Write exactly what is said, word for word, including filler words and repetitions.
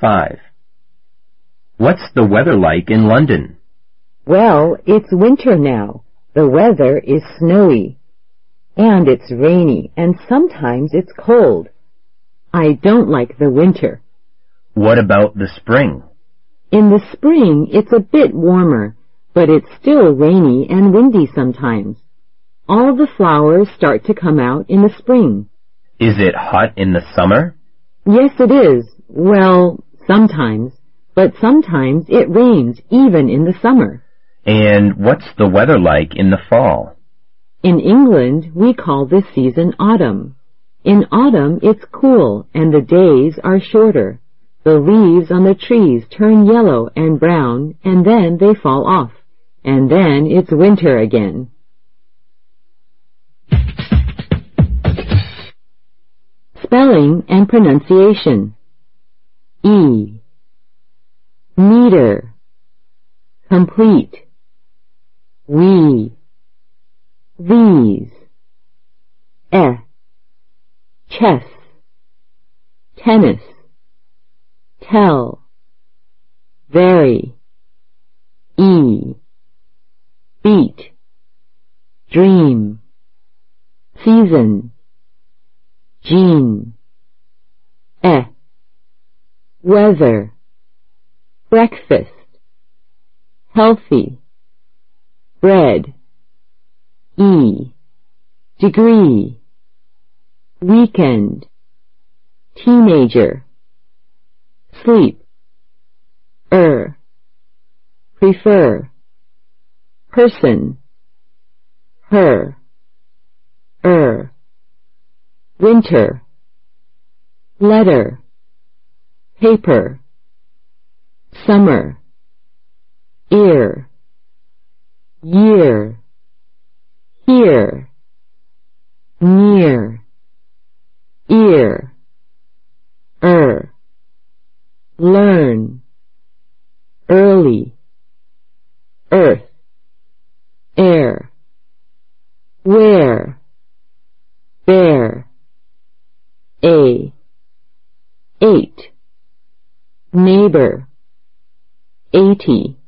five. What's the weather like in London? Well, it's winter now. The weather is snowy. And it's rainy, and sometimes it's cold. I don't like the winter. What about the spring? In the spring, it's a bit warmer, but it's still rainy and windy sometimes. All the flowers start to come out in the spring. Is it hot in the summer? Yes, it is. Well, sometimes. But sometimes it rains even in the summer. And what's the weather like in the fall? In England, we call this season autumn. In autumn, it's cool and the days are shorter. The leaves on the trees turn yellow and brown, and then they fall off. And then it's winter again. Spelling and pronunciation. E. Meter. Complete. We. These. Eh. Chess. Tennis. Tell. Very. E. Beat. Dream. Season. Jean. Eh. Weather. Breakfast. Healthy. Bread. E. Degree. Weekend. Teenager. Sleep. Er. Prefer. Person. Her. Er. Winter. Letter. Paper. Summer. Ear. Year. Here. Near. Ear. Er. Learn. Early. Earth. Air. Where. Bear. A. Eight. Neighbor. Eighty.